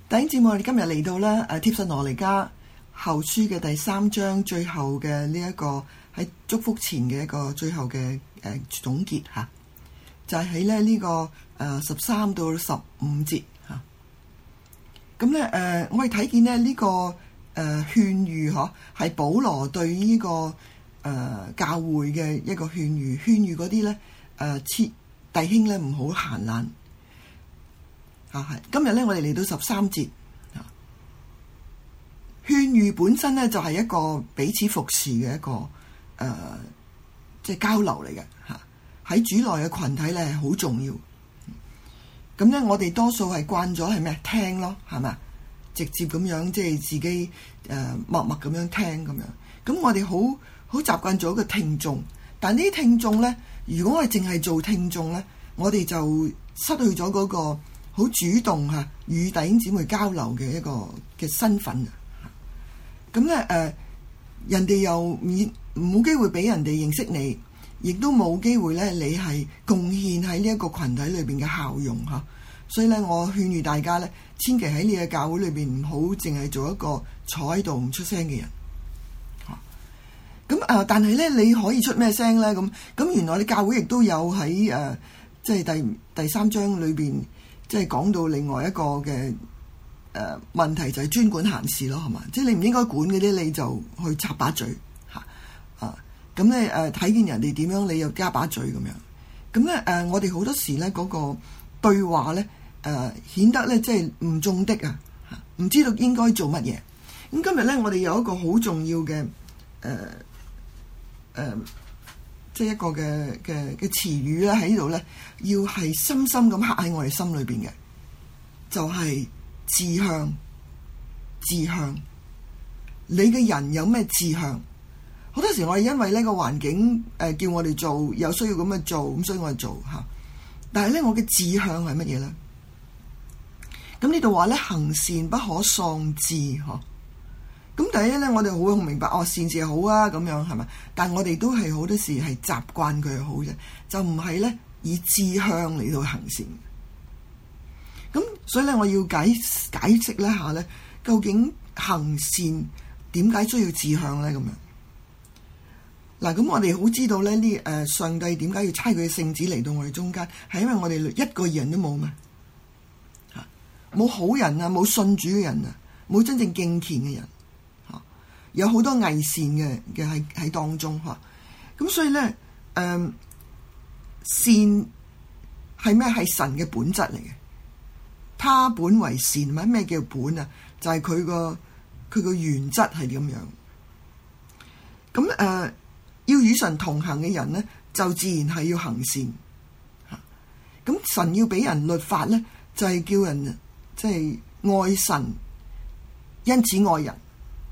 弟兄姊妹，我哋今日嚟到咧帖撒羅尼迦後書嘅第3章最後嘅呢一個喺祝福前嘅一個最後嘅總結嚇，就係喺咧呢個13到15節嚇。咁咧我哋睇見咧呢個勸喻嗬，係保羅對呢個教會嘅一個勸喻嗰啲咧弟兄咧唔好閒懶。今日咧，我哋嚟到13節，勸喻本身咧就係一個彼此服侍嘅一個即係交流嚟嘅嚇。喺主內嘅群體咧係好重要。咁咧，我哋多數係慣咗係咩？聽咯，係咪？直接咁樣即係自己默默咁樣聽咁樣。咁我哋好習慣做一個聽眾，但呢啲聽眾咧，如果我哋淨係做聽眾咧，我哋就失去咗嗰個好主動嚇與弟兄姊妹交流嘅一個嘅身份啊！咁咧人哋又冇機會俾人哋認識你，亦都冇機會咧你係貢獻喺呢一個群體裏邊嘅效用嚇。所以咧，我勸喻大家咧，千祈喺你嘅教會裏邊唔好淨係做一個坐喺度唔出聲嘅人嚇。咁但係咧，你可以出咩聲咧？咁原來你教會亦都有喺即係第3章裏邊。即係講到另外一個嘅問題，就係專管閒事咯，係嘛？即係你唔應該管嗰啲，你就去插把嘴嚇咁咧睇見人哋點樣，你又加把嘴咁樣。咁咧我哋好多時咧嗰個對話咧顯得咧即係唔中的啊，唔知道應該做乜嘢。咁今日咧我哋有一個好重要嘅即係一個嘅詞語咧喺度咧，要係深深咁刻喺我哋心裏邊嘅，就係志向。志向，你嘅人有咩志向？好多時我哋因為呢個環境叫我哋做，有需要咁樣做，咁所以我哋做嚇。但係咧，我嘅志向係乜嘢咧？咁呢度話咧，行善不可喪志嗬。咁第一咧，我哋好明白善事係好啊，咁樣係咪？但係我哋都係好多時係習慣佢係好嘅，就唔係咧以志向嚟到行善。咁所以咧，我要解釋一下咧，究竟行善點解需要志向咧？咁樣嗱，咁我哋好知道咧，上帝點解要差佢嘅聖子嚟到我哋中間，係因為我哋一個人都冇嘛，冇好人啊，冇信主嘅人啊，冇真正敬虔嘅人。有好多偽善嘅喺當中嚇，咁所以咧善係咩？係神嘅本質嚟嘅，他本為善。咩叫本啊？就係佢個原則係點樣。咁要與神同行嘅人咧，就自然係要行善嚇。咁神要俾人律法咧，就係叫人即係愛神，因此愛人。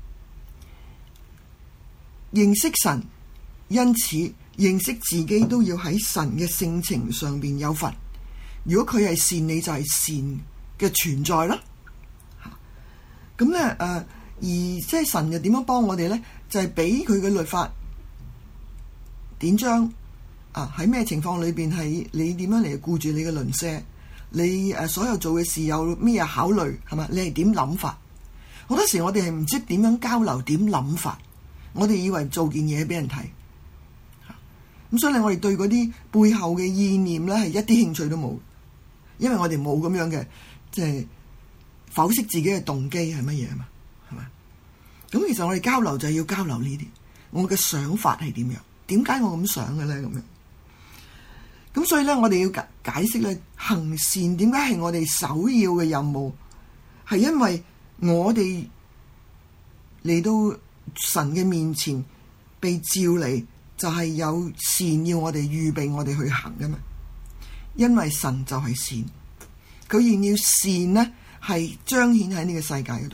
認識神，因此認識自己都要喺神嘅性情上邊有份。如果佢係善，你就係善嘅存在啦。咁咧而即係神又點樣幫我哋咧？就係俾佢嘅律法典章喺咩情況裏邊係你點樣嚟顧住你嘅鄰舍？你所有做嘅事有咩考慮係嘛？你係點諗法？好多時我哋係唔知點樣交流，點諗法。我哋以為做件嘢俾人睇，咁所以我哋對嗰啲背後嘅意念咧係一啲興趣都冇，因為我哋冇咁樣嘅即係剖析自己嘅動機係乜嘢啊嘛，係咪？咁其實我哋交流就係要交流呢啲，我嘅想法係點樣？點解我咁想嘅咧？咁樣，咁所以咧我哋要解釋咧，行善點解係我哋首要嘅任務，係因為我哋嚟到神嘅面前被召嚟，就係有善要我哋預備我哋去行㗎嘛。因為神就係善，佢願要善呢係彰顯喺呢個世界嗰度。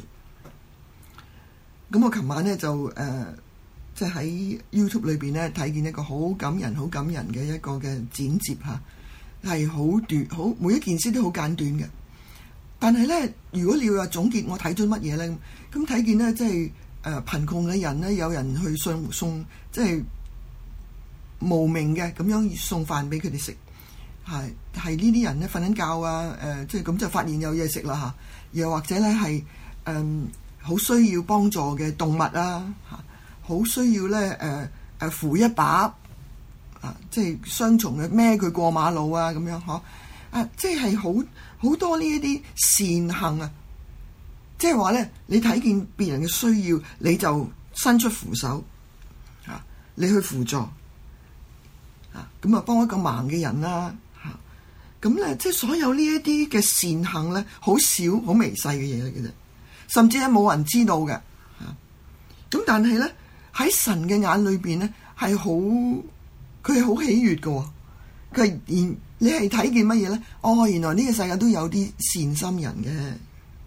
咁我琴晚呢就即係喺 YouTube 裏邊呢睇見一個好感人嘅一個嘅剪接嚇，係好短，好每一件事都好簡短嘅。但係呢，如果你要話總結我睇咗乜嘢呢？咁睇見呢即係。貧窮嘅人咧，有人去送即係無名嘅咁樣送飯俾佢哋食，係呢啲人咧瞓緊覺啊，即係咁就發現有嘢食啦又或者咧係好需要幫助嘅動物啊，好需要咧扶一把即係雙重嘅孭佢過馬路啊咁樣即係好多呢一啲善行啊，即係話咧，你睇見別人嘅需要，你就伸出扶手你去輔助咁幫一個盲嘅人啦咁咧，即係所有呢一啲嘅善行咧，好少好微細嘅嘢嚟嘅啫，甚至係冇人知道嘅咁但係咧喺神嘅眼裏邊咧係好，佢係好喜悅嘅。佢係你係睇見乜嘢咧？原來呢個世界都有啲善心人嘅。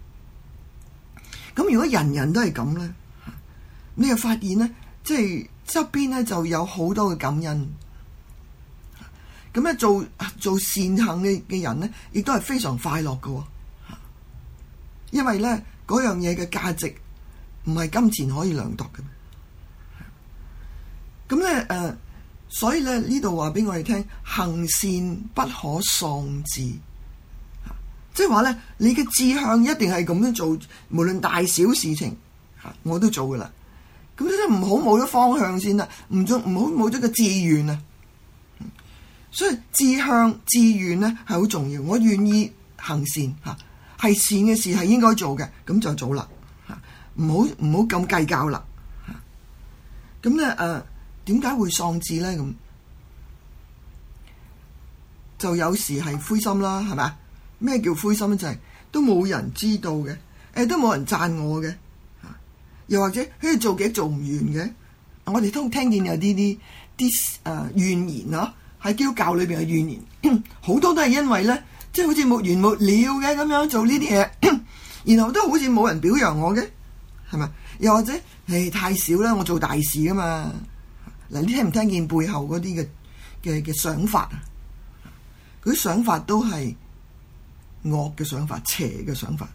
咁如果人人都係咁咧，你又發現咧，即係側邊咧就有好多嘅感恩。咁咧做善行嘅人咧，亦都係非常快樂嘅。因為咧嗰樣嘢嘅價值唔係金錢可以量度嘅。咁咧所以咧呢度話俾我哋聽，行善不可喪志，即係話咧你嘅志向一定係咁樣做，無論大小事情我都做噶啦。咁你都唔好冇咗方向先啦，唔好冇咗個志願啊。所以志向志願咧係好重要，我願意行善係善嘅事係應該做嘅，咁就做啦，唔好咁計較啦。咁咧點解會喪志咧？咁就有時係灰心啦，係咪？咩叫灰心咧？就係都冇人知道嘅，都冇人讚我嘅，又或者做幾做唔完嘅。我哋都聽見有啲怨言咯，喺基督教裏邊嘅怨言，好多都係因為咧，即係好似沒完沒了嘅咁樣做呢啲嘢，然後都好似冇人表揚我嘅，係咪？又或者太少啦，我做大事噶嘛。嗱，你聽唔聽見背後嗰啲嘅想法啊？嗰啲想法都係惡嘅想法、邪嘅想法。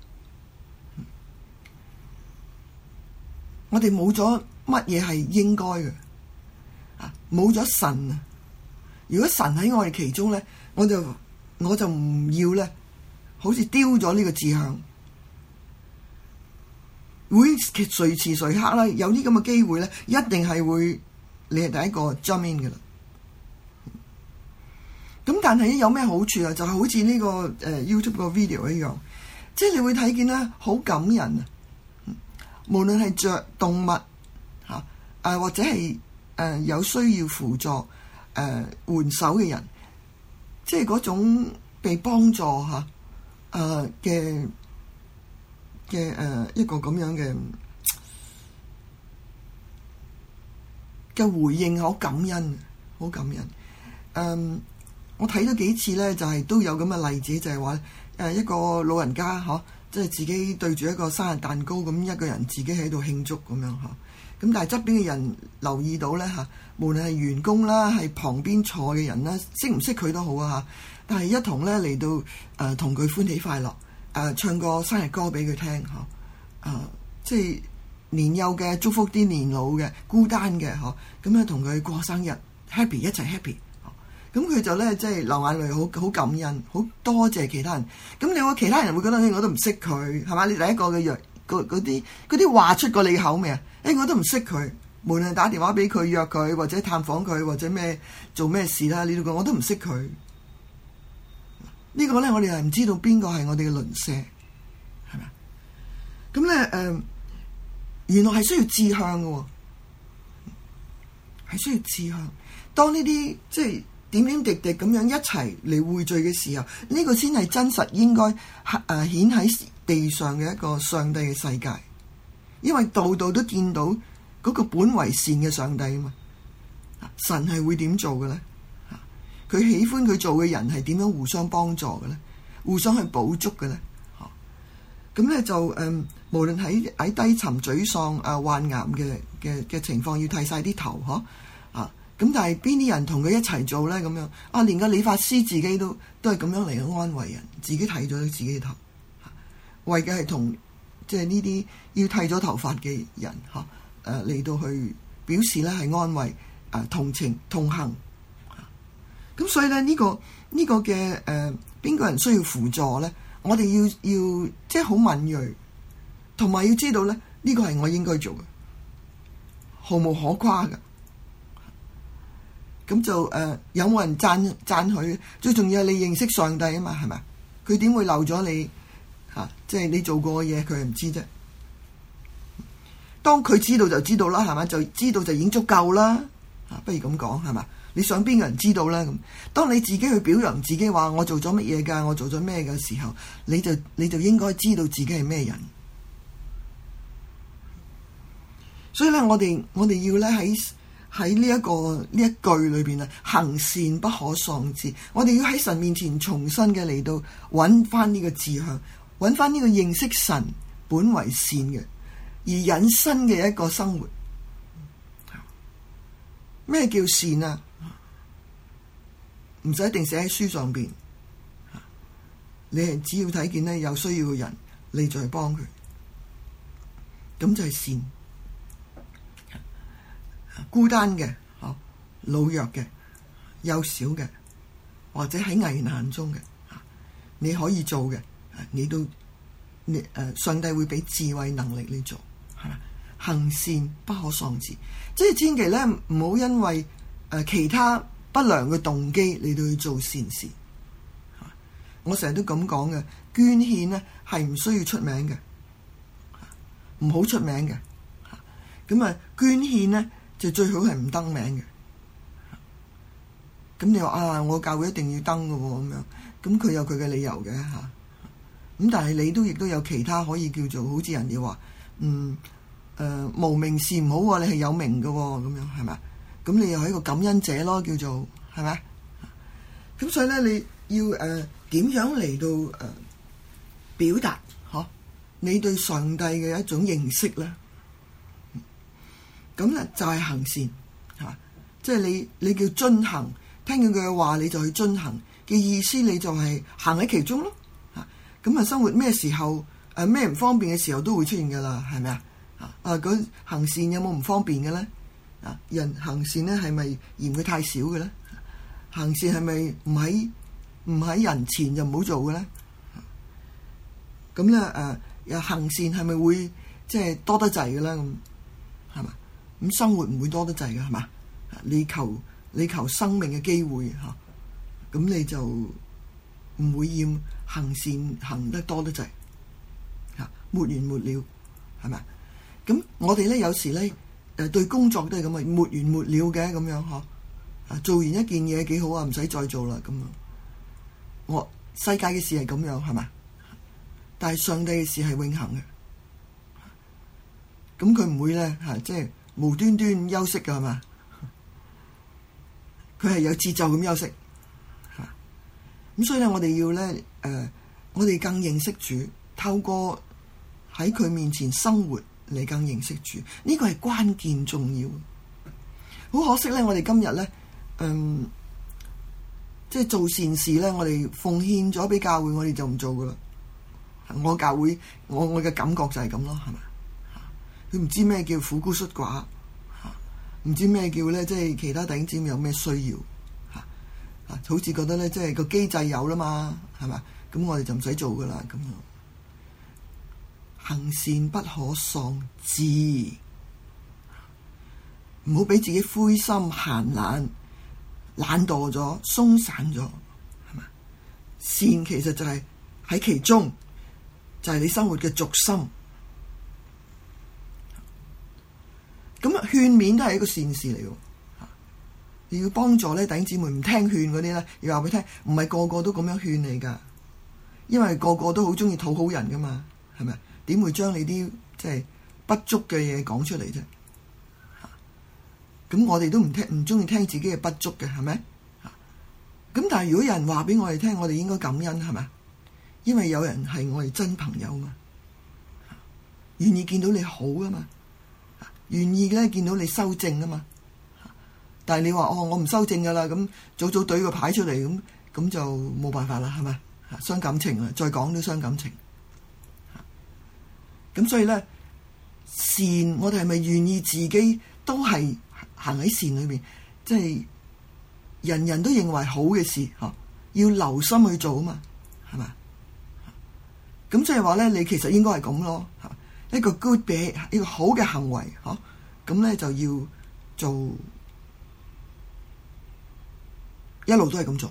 我哋冇咗乜嘢係應該嘅，冇咗神啊！如果神喺我哋其中咧，我就唔要咧，好似丟咗呢個志向，會隨時隨刻啦，有啲咁嘅機會咧，一定係會。你係第一個 jump in 嘅啦，咁但係有咩好處啊？就係好似呢個YouTube 個 video 一樣，即係你會睇見咧，好感人啊！無論係着動物或者係有需要輔助援手嘅人，即係嗰種被幫助嘅一個咁樣嘅回應，好感恩，好感恩。我睇咗幾次咧，就係都有咁嘅例子，就係話一個老人家即係自己對住一個生日蛋糕咁，一個人自己喺度慶祝咁樣咁但係側邊嘅人留意到咧無論係員工啦，係旁邊坐嘅人啦，識唔識佢都好但係一同咧嚟到同佢歡喜快樂，唱個生日歌俾佢聽即係。年幼嘅祝福啲年老嘅孤單嘅咁樣同佢過生日 happy 一齊 happy， 咁佢就咧即係流眼淚，好感恩，好多謝其他人。咁你話其他人會覺得我都唔識佢係嘛？你第一個嘅約嗰啲話出過你口未啊？我都唔識佢，無論打電話俾佢約佢或者探訪佢或者咩做咩事啦，你都講我都唔識佢。呢個咧我哋係唔知道邊個係我哋嘅鄰舍係咪？咁咧原來係需要志向嘅，係需要志向。當呢啲即係點點滴滴咁樣一齊嚟匯聚嘅時候，呢個先係真實應該顯喺地上嘅一個上帝嘅世界。因為度度都見到嗰個本為善嘅上帝啊嘛。神係會點做嘅咧？佢喜歡佢做嘅人係點樣互相幫助嘅咧？互相去補足嘅咧？咁咧就無論喺低沉沮喪患癌嘅情況，要剃晒啲頭咁但係邊啲人同佢一齊做咧？咁樣連個理髮師自己都係咁樣嚟安慰人，自己剃咗自己嘅頭，為嘅係同即係呢啲要剃咗頭髮嘅人嚟到去表示咧係安慰同情同行。咁所以咧呢個嘅邊個人需要輔助咧？ 我哋要即係好敏銳，同埋要知道咧，呢個係我應該做嘅，毫無可誇嘅。咁就有冇人讚佢？最重要係你認識上帝啊嘛，係咪？佢點會漏咗你即係你做過嘅嘢，佢係唔知啫。當佢知道就知道啦，係咪？就知道就已經足夠啦。不如咁講係咪？你想邊個人知道咧？咁當你自己去表揚自己話我做咗乜嘢㗎，我做咗咩嘅時候，你就應該知道自己係咩人。所以咧，我哋要咧喺呢一句裏邊啊，行善不可喪志。我哋要喺神面前重新嘅嚟到揾翻呢個志向，揾翻呢個認識神本為善嘅而引申嘅一個生活。咩叫善啊？唔使一定寫喺書上邊，你係只要睇見咧有需要嘅人，你就去幫佢，咁就係善。孤單嘅、老弱嘅、幼小嘅，或者喺危難中嘅，你可以做嘅，上帝會俾智慧能力你做，係嘛？行善不可喪志，即係千祈咧唔好因為其他不良嘅動機嚟到去做善事。我成日都咁講嘅，捐獻呢係唔需要出名嘅，唔好出名嘅。咁捐獻呢就最好係唔登名嘅。咁你話我教會一定要登嘅喎，咁樣，咁佢有佢嘅理由嘅嚇。咁但係你亦都有其他可以叫做好似人哋話無名氏唔好喎，你係有名嘅喎，咁樣係咪？咁你又係一個感恩者咯，叫做係咪？咁所以咧，你要點樣嚟到表達你對上帝嘅一種認識咧？咁咧就係行善，係嘛？即係你叫遵行，聽見佢嘅話你就去遵行嘅意思，你就係行喺其中咯。咁生活咩時候咩唔方便嘅時候都會出現㗎啦，係咪啊？嗰行善有冇唔方便嘅咧？人行善咧係咪嫌佢太少嘅咧？行善係咪唔喺人前就唔好做嘅咧？咁咧又行善係咪會即係多得滯嘅咧？咁係嘛？咁生活唔會多得滯嘅係嘛？你求生命嘅機會咁你就唔會厭行善行得多得滯沒完沒了係咪？咁我哋咧有時咧對工作都係咁啊，沒完沒了嘅咁樣做完一件嘢幾好啊，唔使再做啦咁樣。世界嘅事係咁樣係咪？但係上帝嘅事係永恆嘅，咁佢唔會咧即係無端端休息㗎係嘛？佢係有節奏咁休息。咁所以咧，我哋要咧我哋更認識主，透過喺佢面前生活嚟更認識主，呢個係關鍵重要。好可惜咧，我哋今日咧即係做善事咧，我哋奉獻咗俾教會，我哋就唔做噶啦。我教會我嘅感覺就係咁咯，係咪？佢唔知咩叫苦孤恤寡，唔知咩叫咧，即係其他弟兄姊妹有咩需要好似覺得咧，即係個機制有啦嘛，係咪？咁我哋就唔使做噶啦，咁樣。行善不可喪志，唔好俾自己灰心閒懶、懶惰咗、鬆散咗，係嘛？善其實就係喺其中，就係你生活嘅軸心。咁勸勉都係一個善事嚟嘅。你要幫助咧弟兄姊妹唔聽勸嗰啲咧，要話俾佢聽，唔係個個都咁樣勸你噶，因為個個都好中意討好人噶嘛，係咪？點會將你啲即係不足嘅嘢講出嚟啫？咁我哋都唔中意聽自己嘅不足嘅，係咪？咁但係如果有人話俾我哋聽，我哋應該感恩，係咪？因為有人係我哋真朋友嘛，願意見到你好啊嘛，願意咧見到你修正啊嘛。但係你話我唔修正噶啦，咁早懟個牌出嚟，咁就冇辦法啦，係咪？傷感情啦，再講都傷感情。咁所以咧，善我哋係咪願意自己都係行喺善裏面？即係人人都認為好嘅事，要留心去做啊嘛，係咪？ 咁即係話咧，你其實應該係咁咯，一個 good behavior， 一個好嘅行為，咁咧就要做，一路都係咁做。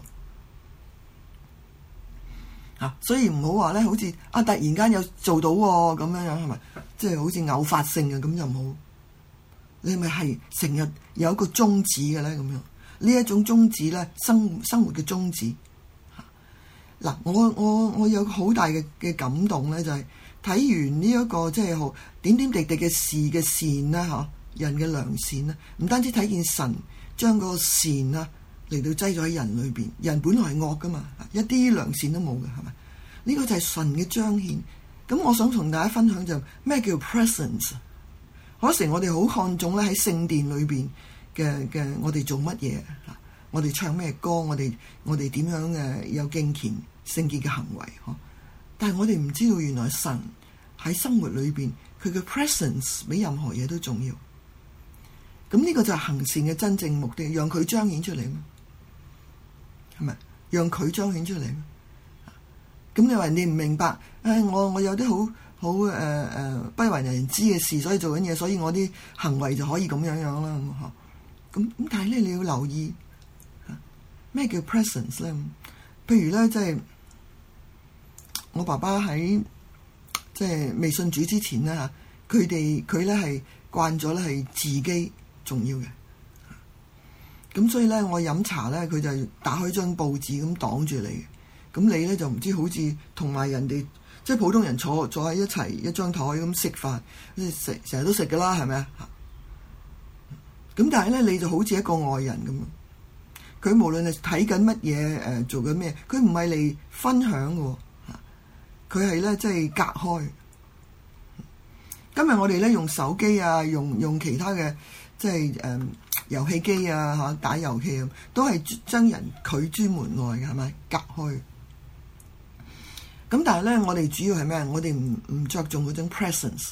所以唔好話咧，好似突然間有做到喎，咁樣係咪？即係好似偶發性嘅，咁就唔好。你咪係成日有一個宗旨嘅咧，咁樣呢一種宗旨咧，生活嘅宗旨。嗱，我有好大嘅感動咧，就係睇完呢一個即係好點點滴滴嘅事嘅善啦，人嘅良善啦，唔單止睇見神將個善啦嚟到擠咗喺人裏邊，人本來係惡噶嘛，一啲良善都冇嘅，係咪？呢個就係神嘅彰顯。咁我想同大家分享就咩叫 presence。嗰時我哋好看重咧喺聖殿裏邊嘅我哋做乜嘢，我哋唱咩歌，我哋點樣有敬虔聖潔嘅行為，但係我哋唔知道原來神喺生活裏邊佢嘅 presence 比任何嘢都重要。咁呢個就係行善嘅真正目的，讓佢彰顯出嚟嘛，係咪？讓佢彰顯出嚟嘛。咁你話你唔明白？我有啲好不為人知嘅事，所以做緊嘢，所以我啲行為就可以咁樣啦。咁但係咧，你要留意咩叫 presence 咧？譬如咧，即係我爸爸喺即係未信主之前咧，佢咧係慣咗咧係自己重要嘅。咁所以咧，我飲茶咧，佢就打開張報紙咁擋住你。咁你咧就唔知好似同埋人哋即係普通人坐喺一齊一張台咁食飯，成日都食噶啦，係咪啊？咁但係咧，你就好似一個外人咁。佢無論係睇緊乜嘢，做緊咩，佢唔係嚟分享嘅，佢係咧即係隔開。今日我哋咧用手機啊，用其他嘅即係遊戲機啊，打遊戲啊，都係將人拒諸門外嘅，係咪？隔開。咁但係咧，我哋主要係咩？我哋唔着重嗰種 presence。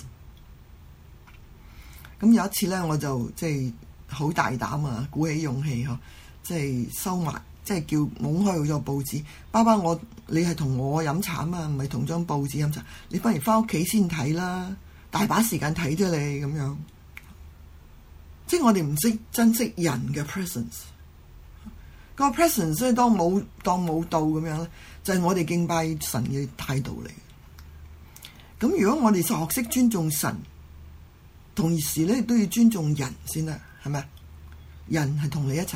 咁有一次咧，我就即係好大膽啊，鼓起勇氣即係收埋，即係叫掹開嗰個報紙。爸爸，你係同我飲茶啊嘛，唔係同張報紙飲茶。你不如翻屋企先睇啦，大把時間睇啫你咁樣。即係我哋唔識珍惜人嘅 presence。個 presence 即係當冇到咁樣咧，就係我哋敬拜神嘅態度嚟。咁如果我哋學識尊重神，同時咧都要尊重人先啦，係咪？人係同你一齊，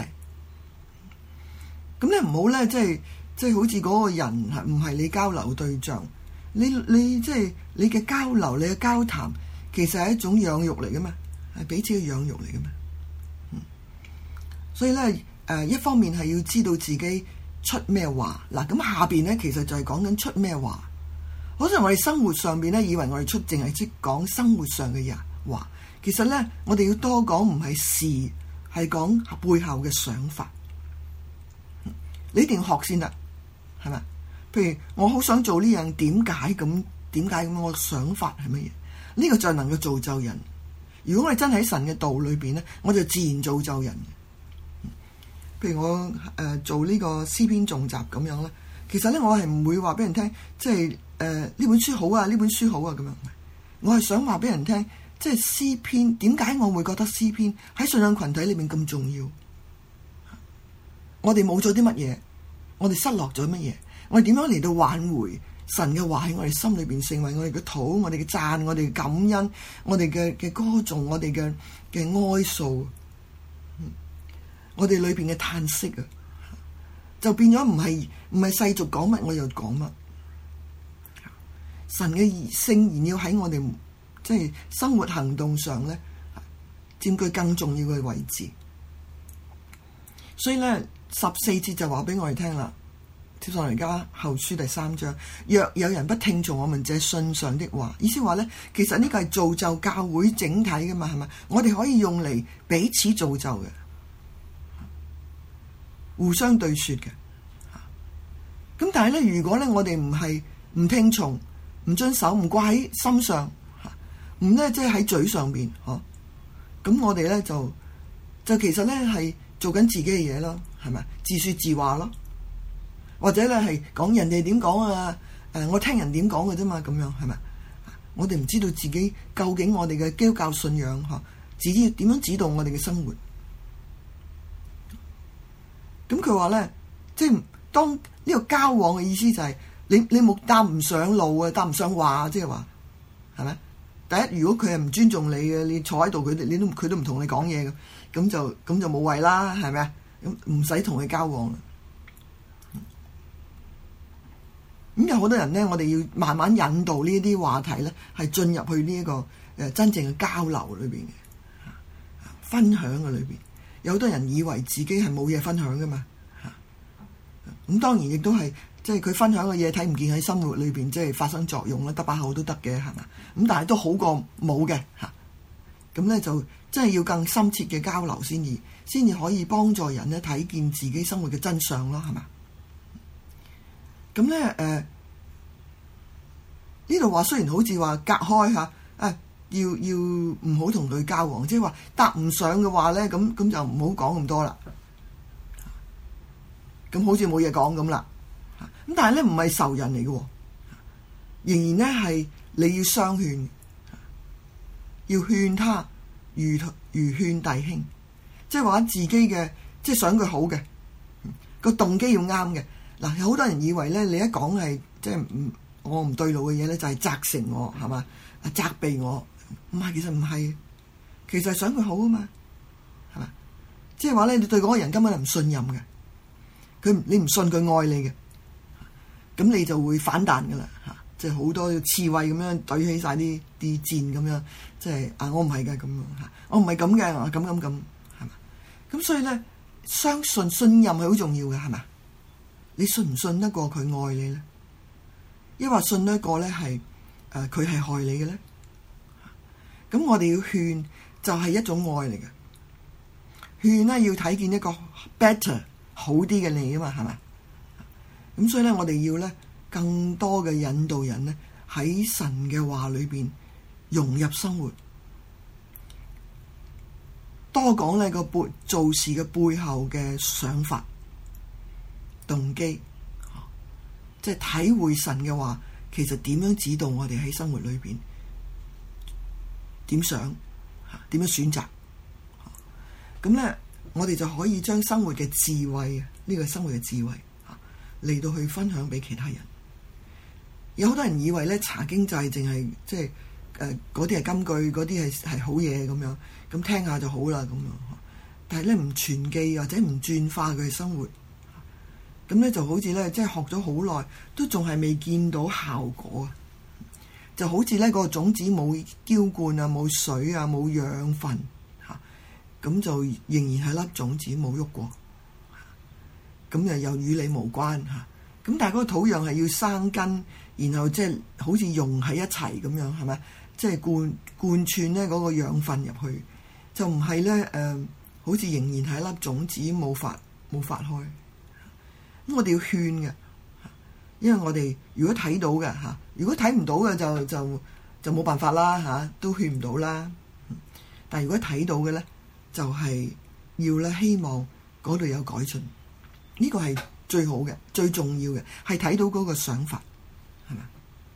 咁你唔好咧，即係好似嗰個人係唔係你交流對象？你即係你嘅交流，你嘅交談，其實係一種養育嚟噶嘛，係彼此嘅養育嚟噶嘛。所以咧。一方面係要知道自己出咩話，嗱咁下邊咧其實就係講緊出咩話。好似我哋生活上邊咧，以為我哋出淨係識講生活上嘅話，其實咧我哋要多講唔係事，係講背後嘅想法。你一定要學先得，係咪？譬如我好想做呢樣，點解咁？我想法係乜嘢？呢個就能夠造就人。如果我哋真喺神嘅道裏邊咧，我就自然造就人。譬如我做呢個詩篇誦習咁樣咧，其實咧我係唔會話俾人聽，即係呢本書好啊，呢本書好啊咁樣。我係想話俾人聽，即係詩篇點解我會覺得詩篇喺信仰群體裏面咁重要？我哋冇咗啲乜嘢？我哋失落咗乜嘢？我哋點樣嚟到挽回神嘅話喺我哋心裏邊，成為我哋嘅禱、我哋嘅讚、我哋嘅感恩、我哋嘅歌頌、我哋嘅哀訴。我哋裏邊嘅嘆息啊，就變咗唔係世俗講乜我又講乜。神嘅聖言要喺我哋即係生活行動上咧，佔據更重要嘅位置。所以咧14節就話俾我哋聽啦，帖撒羅尼迦後書第3章，若有人不聽從我們這信上的話，意思話咧，其實呢個係造就教會整體噶嘛，係咪？我哋可以用嚟彼此造就嘅。互相對說嘅，咁但係咧，如果咧我哋唔聽從、唔遵守、唔掛喺心上，唔咧即係喺嘴上邊，咁我哋咧就其實咧係做緊自己嘅嘢咯，係咪？自說自話咯，或者咧係講人哋點講啊， 我聽人點講嘅啫嘛，咁樣係咪？我哋唔知道自己究竟我哋嘅基督教信仰自己點樣指導我哋嘅生活。咁佢話咧，即係當呢個交往嘅意思就係你冇搭唔上路啊，搭唔上話，即係話係咪？第一，如果佢係唔尊重你嘅，你坐喺度佢都唔同你講嘢嘅，咁就冇謂啦，係咪啊？咁唔使同佢交往啦。咁有好多人咧，我哋要慢慢引導呢啲話題咧，係進入去呢一個真正嘅交流裏邊嘅分享嘅裏邊。有好多人以為自己係冇嘢分享噶嘛，咁當然亦都係即係佢分享嘅嘢睇唔見喺生活裏邊即係發生作用啦，得把口都得嘅係嘛，咁但係都好過冇嘅嚇。咁咧就真係要更深切嘅交流先至可以幫助人咧睇見自己生活嘅真相咯，係嘛？咁咧呢度話雖然好似話隔開嚇，要唔好同佢交往，即係話搭唔上嘅話咧，咁就唔好講咁多啦。咁好似冇嘢講咁啦。咁但係咧唔係仇人嚟嘅，仍然咧係你要相勸，要勸他如勸弟兄，即係話自己嘅即係想佢好嘅，個動機要啱嘅。嗱，有好多人以為咧，你一講係即係我唔對路嘅嘢咧，就係責成我係嘛，責備我。唔係，其實唔係，其實係想佢好啊嘛，係嘛？即係話咧，你對嗰個人根本係唔信任嘅，你唔信佢愛你嘅，咁你就會反彈噶啦嚇，即係好多刺蝟咁樣懟起晒啲箭咁樣，即係我唔係嘅咁樣嚇，我唔係咁嘅，我咁係嘛？咁所以咧，相信信任係好重要嘅，係嘛？你信唔信得過佢愛你咧？抑或信得過咧係佢係害你嘅咧？咁我哋要勸就係一種愛嚟嘅，勸咧要睇見一個 better 好啲嘅你啊嘛，係咪？咁所以咧，我哋要咧更多嘅引導人咧喺神嘅話裏邊融入生活，多講咧做事嘅背後嘅想法、動機，即係體會神嘅話，其實點樣指導我哋喺生活裏邊。點想點樣選擇，咁咧我哋就可以將生活嘅智慧，呢個生活嘅智慧嚟到去分享俾其他人。有好多人以為咧查經就係淨係即係嗰啲係金句，嗰啲係好嘢咁樣，咁聽下就好啦咁樣。但係咧唔傳記或者唔轉化佢嘅生活，咁咧就好似咧即係學咗好耐，都仲係未見到效果啊！就好似咧個種子冇澆灌啊，冇水啊，冇養分嚇，咁就仍然係粒種子冇喐過，咁又與你無關嚇。咁但係嗰個土壤係要生根，然後即係好似融喺一齊咁樣，係咪？即係貫穿咧嗰個養分入去，就唔係咧好似仍然係一粒種子冇發開。咁我哋要勸嘅。因為我哋如果睇到嘅嚇，如果睇唔到嘅就冇辦法啦嚇，都勸唔到啦。但係如果睇到嘅咧，就係要咧希望嗰度有改進，呢個係最好嘅、最重要嘅，係睇到嗰個想法，係咪？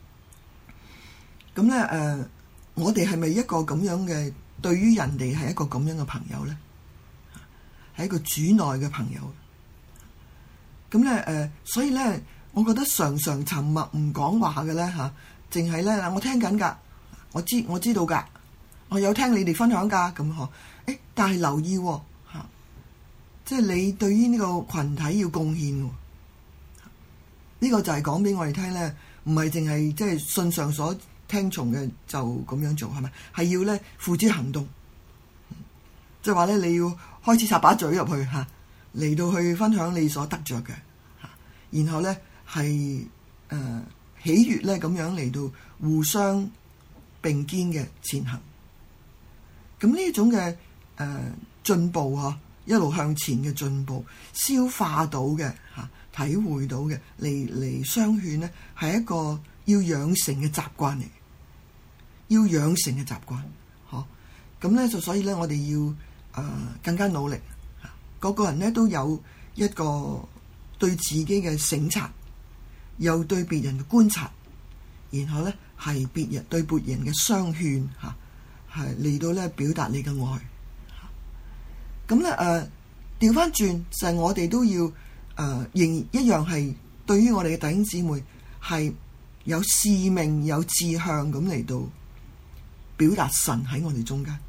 咁咧我哋係咪一個咁樣嘅對於人哋係一個咁樣嘅朋友咧？係一個主內嘅朋友。咁咧所以咧。我覺得常常沉默唔講話嘅咧嚇，淨係咧我聽緊㗎，我知道㗎，我有聽你哋分享㗎咁嗬。但係留意嚇，即係你對於呢個羣體要貢獻喎。呢個就係講俾我哋聽咧，唔係淨係即係信上所聽從嘅就咁樣做係咪？係要咧付諸行動，即係話咧你要開始插把嘴入去嚇，嚟到去分享你所得着嘅嚇，然後咧。係喜悅咧，咁樣嚟到互相並肩嘅前行。咁呢一種嘅進步嗬，一路向前嘅進步，消化到嘅嚇，體會到嘅嚟相勸咧，係一個要養成嘅習慣嚟，要養成嘅習慣。嗬，咁咧就所以咧，我哋要更加努力。個個人咧都有一個對自己嘅省察。 又對別人嘅觀察，然後咧係對別人嘅相勸嚇，係嚟到咧表達你嘅愛。咁咧調翻轉就係我哋都要仍一樣係對於我哋嘅弟兄姊妹係有使命有志向咁嚟到表達神喺我哋中間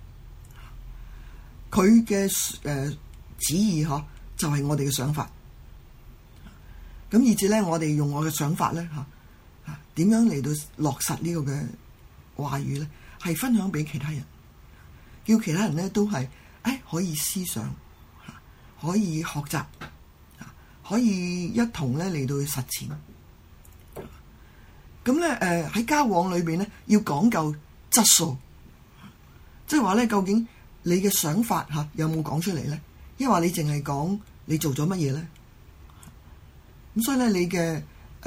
佢嘅旨意嗬，就係我哋嘅想法。咁以至咧我哋用我嘅想法咧點樣嚟到落實呢個嘅話語咧，係分享俾其他人，叫其他人咧都係可以思想，可以學習，可以一同咧嚟到去實踐。咁咧喺交往裏邊咧要講究質素，即係話咧究竟你嘅想法有冇講出嚟咧？因為你淨係講你做咗乜嘢咧？咁所以咧你嘅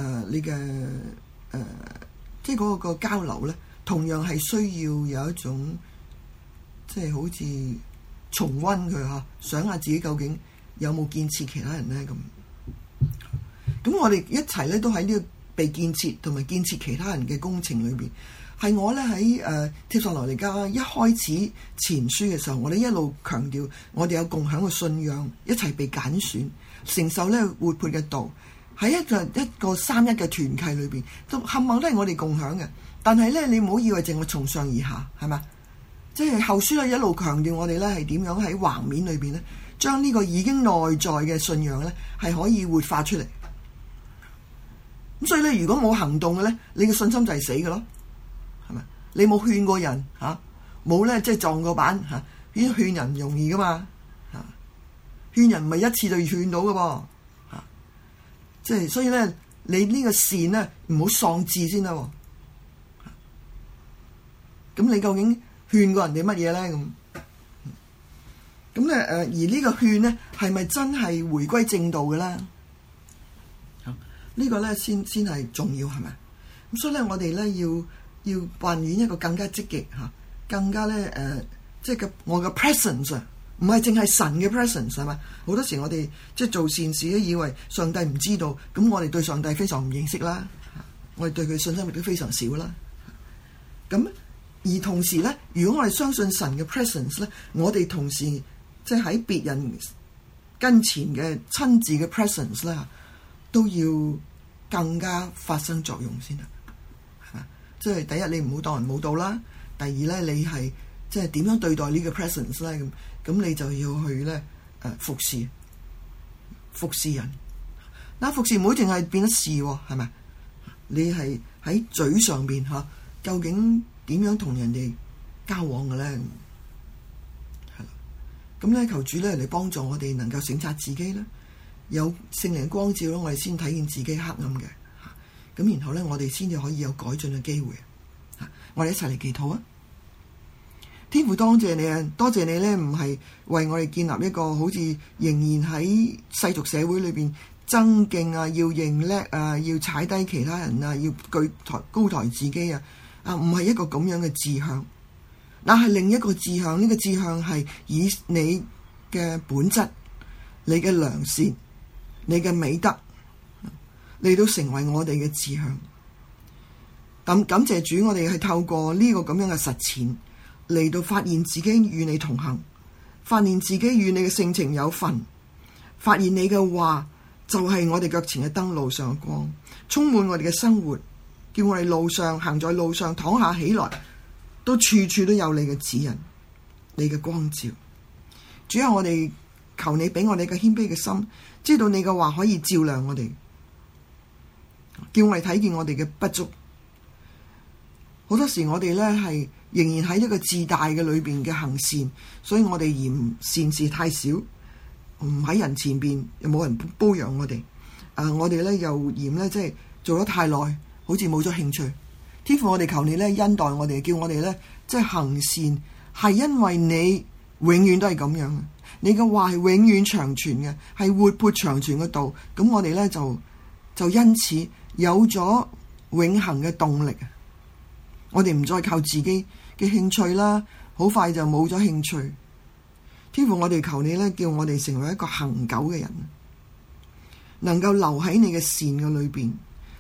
即係嗰個交流咧，同樣係需要有一種即係好似重溫佢想下自己究竟有冇建設其他人咧咁。咁我哋一齊咧都喺呢個被建設同埋建設其他人嘅工程裏邊，係我咧喺帖撒羅尼迦一開始前書嘅時候，我哋一路強調我哋有共享嘅信仰，一齊被揀選，承受咧活潑嘅道。喺一個三一嘅團契裏邊，都冚唪唥都係我哋共享嘅。但係咧，你唔好以為淨係從上而下，係嘛？即係後書咧一路強調我哋咧係點樣喺橫面裏邊咧，將呢個已經內在嘅信仰咧係可以活化出嚟。咁所以咧，如果冇行動嘅咧，你嘅信心就係死嘅咯，係咪？你冇勸過人冇咧即係撞過板呢啲勸人唔容易噶嘛勸人唔係一次就勸到嘅噃。即係所以咧，你呢個善咧唔好喪志先啦。咁你究竟勸過人哋乜嘢咧？咁咧而呢個勸咧係咪真係回歸正道嘅咧？呢個咧先係重要，係咪？咁所以咧，我哋咧要扮演一個更加積極更加咧即係我嘅 presence。唔係淨係神嘅 presence 係嘛？好多時我哋即係做善事都以為上帝唔知道，咁我哋對上帝非常唔認識啦，我哋對佢信心亦都非常少啦。咁而同時咧，如果我哋相信神嘅 presence 咧，我哋同時即係喺別人跟前嘅親自嘅 presence 咧，都要更加發生作用先得，係嘛？即係第一，你唔好當人冇到啦；第二咧，你係即係點樣對待呢個 presence 咧咁你就要去咧服侍人。嗱，服侍唔好淨係變咗事喎，係咪？你係喺嘴上邊究竟點樣同人哋交往嘅咧？係啦，咁咧求主咧嚟幫助我哋能夠省察自己啦，有聖靈光照咯，我哋先睇見自己黑暗嘅，咁然後咧我哋先至可以有改進嘅機會。我哋一齊嚟祈禱啊！天父，多謝你啊！多謝你咧，唔係為我哋建立一個好似仍然喺世俗社會裏邊爭競啊，要認叻啊，要踩低其他人啊，要高抬自己啊！唔係一個咁樣嘅志向，但係另一個志向，呢個志向係以你嘅本質、你嘅良善、你嘅美德嚟到成為我哋嘅志向。咁感謝主，我哋係透過呢個咁樣嘅實踐，嚟到發現自己與你同行，發現自己與你嘅性情有份，發現你嘅話就係我哋腳前嘅燈，路上嘅光，充滿我哋嘅生活，叫我哋路上行在路上躺下起來，都處處都有你嘅指引，你嘅光照。主啊，我哋求你俾我哋嘅謙卑嘅心，知道你嘅話可以照亮我哋，叫我哋睇見我哋嘅不足。好多時我哋咧係仍然喺一個自大嘅裏邊嘅行善，所以我哋嫌善事太少，唔喺人前邊又冇人褒揚我哋。我哋咧又嫌咧即係做咗太耐，好似冇咗興趣。天父，我哋求你咧恩待我哋，叫我哋咧即係行善，係因為你永遠都係咁樣嘅，你嘅話係永遠長存嘅，係活潑長存嘅道。咁我哋咧就因此有咗永恆嘅動力。我哋唔再靠自己嘅興趣啦，好快就冇咗興趣。天父，我哋求你咧，叫我哋成為一個恆久嘅人，能夠留喺你嘅善嘅裏邊，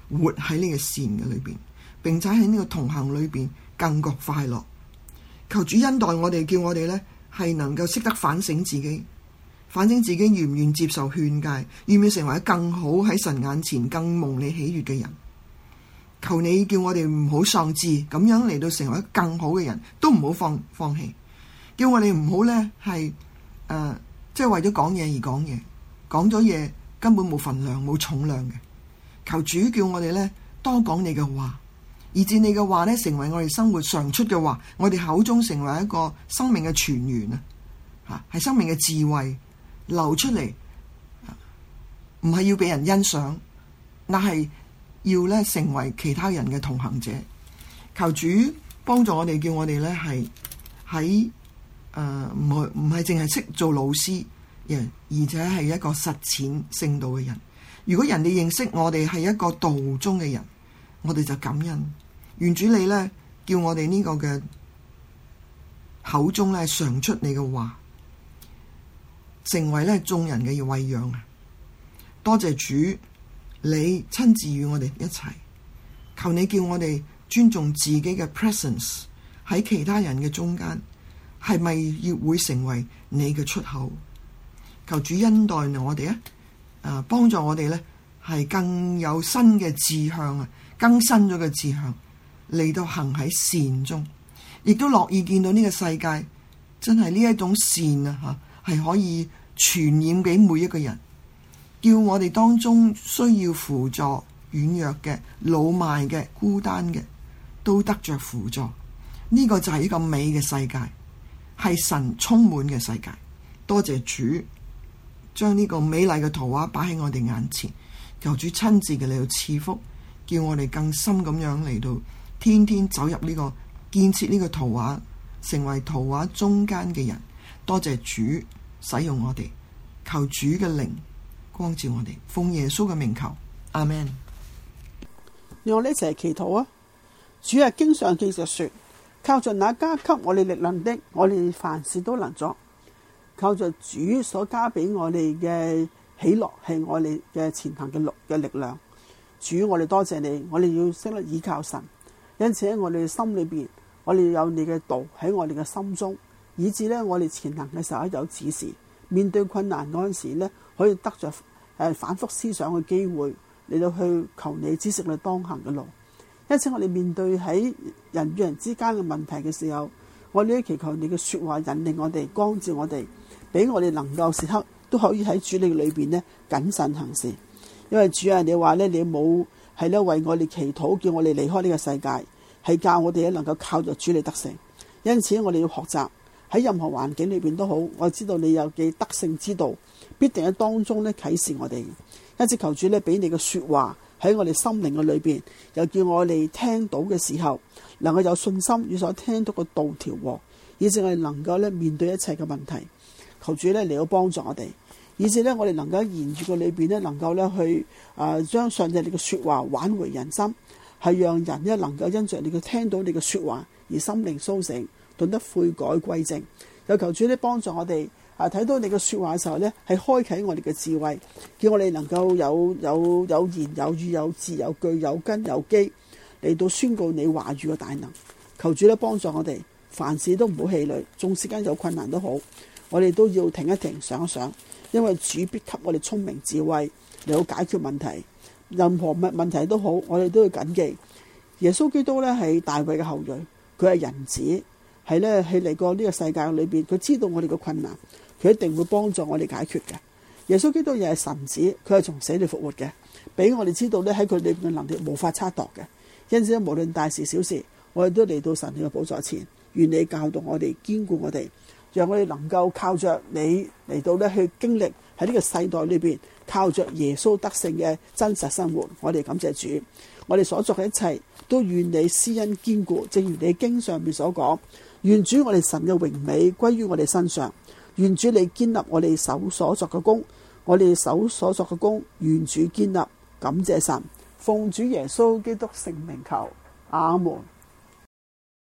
活喺呢個善嘅裏邊，並且喺呢個同行裏邊更覺快樂。求主恩待我哋，叫我哋呢係能夠識得反省自己，反省自己願唔願接受勸誡，願唔願成為更好喺神眼前更蒙你喜悅嘅人。求你叫我哋唔好喪志，咁樣嚟到成為更好嘅人，都唔好放棄。叫我哋唔好呢係即係為咗講嘢而講嘢，講咗嘢根本冇份量冇重量嘅。求主叫我哋呢多講你嘅話，以致你嘅話呢成為我哋生活常出嘅話，我哋口中成為一個生命嘅泉源啊，係生命嘅智慧流出嚟，唔係要俾人欣賞，但係要呢成為其他人嘅同行者。求主幫助我哋，叫我哋呢係喺唔係淨係識做老師，而且係一個實踐聖道嘅人。如果人哋認識我哋係一個道中嘅人，我哋就感恩。願主你呢叫我哋呢個嘅口中呢常出你嘅話，成為呢眾人嘅餵養啊！多謝主，你親自與我哋一齊。求你叫我哋尊重自己嘅 presence 喺其他人嘅中間，係咪要會成為你嘅出口？求主恩待我哋幫助我哋呢係更有新嘅志向啊，更新咗嘅志向嚟到行喺善中，亦都樂意見到呢個世界真係呢一種善啊，係可以傳染俾每一個人，叫我哋當中需要輔助軟弱嘅、老邁嘅、孤單嘅都得着輔助。呢個就係一個美嘅世界，係神充滿嘅世界。多謝主將呢個美麗嘅圖畫擺喺我哋眼前，求主親自嘅嚟到賜福，叫我哋更深咁樣嚟到天天走入呢個建設呢個圖畫，成為圖畫中間嘅人。多謝主使用我哋，求主嘅靈光照我哋，奉耶穌嘅名求，阿們。 讓我哋一齊祈禱啊！主係經上記着說，靠着那加給我哋力量的，我哋凡事都能作。靠着主所加俾我哋嘅喜樂，係我哋嘅前行嘅力量。主，我哋多謝你，我哋要識得倚靠神。因此喺我哋嘅心裏邊，我哋有你嘅道喺我哋嘅心中，以致呢，我哋前行嘅時候有指示，面對困難嗰陣時呢，可以得着反覆思想嘅機會，嚟到去求你指示我哋當行嘅路。因此我哋面對喺人與人之間嘅問題嘅時候，我哋都祈求你嘅說話引領我哋，光照我哋，俾我哋能夠時刻都可以喺主你裏邊呢謹慎行事。因為主啊，你話呢，你冇係呢為我哋祈禱，叫我哋離開呢個世界，係教我哋呢能夠靠着主你得勝。因此我哋要學習喺任何環境裏邊都好，我知道你有嘅得勝之道，必定喺當中呢啟示我哋。因此求主呢俾你嘅說話喺我哋心靈嘅裏邊，又叫我哋聽到嘅時候能夠有信心與所聽到嘅道調和，以致我哋能夠呢面對一切嘅問題。求主呢嚟到幫助我哋，以致呢我哋能夠沿住個裏邊呢能夠呢去將上帝你嘅說話挽回人心，係讓人呢能夠因着你嘅聽到你嘅說話而心靈蘇醒，懂得悔改歸正。又求主呢幫助我哋睇到你嘅說話嘅時候呢，係開啟我哋嘅智慧，叫我哋能夠有言有語有字有句有根有基嚟到宣告你話語嘅大能。求主呢幫助我哋，凡事都唔好氣餒，縱使間有困難都好，我哋都要停一停，想一想，因為主必給我哋聰明智慧嚟到解決問題。任何問題都好，我哋都要謹記耶穌基督呢係大衛嘅後裔，佢係人子，係呢係嚟過呢個世界裏邊，佢知道我哋嘅困難，佢一定會幫助我哋解決嘅。耶穌基督又係神子，佢係從死裏復活嘅，俾我哋知道呢喺佢裏邊嘅能力無法測度嘅。因此無論大事小事，我哋都嚟到神嘅寶座前，願你教導我哋，堅固我哋，讓我哋能夠靠着你嚟到呢去經歷喺呢個世代裏邊，靠着耶穌得勝嘅真實生活。我哋感謝主，我哋所作嘅一切都願你施恩堅固，正如你經上面所講，願主我哋神嘅榮美歸於我哋身上，願主你堅立我哋手所作嘅工，我哋手所作嘅工願主堅立。感謝神，奉主耶穌基督聖名求，阿門。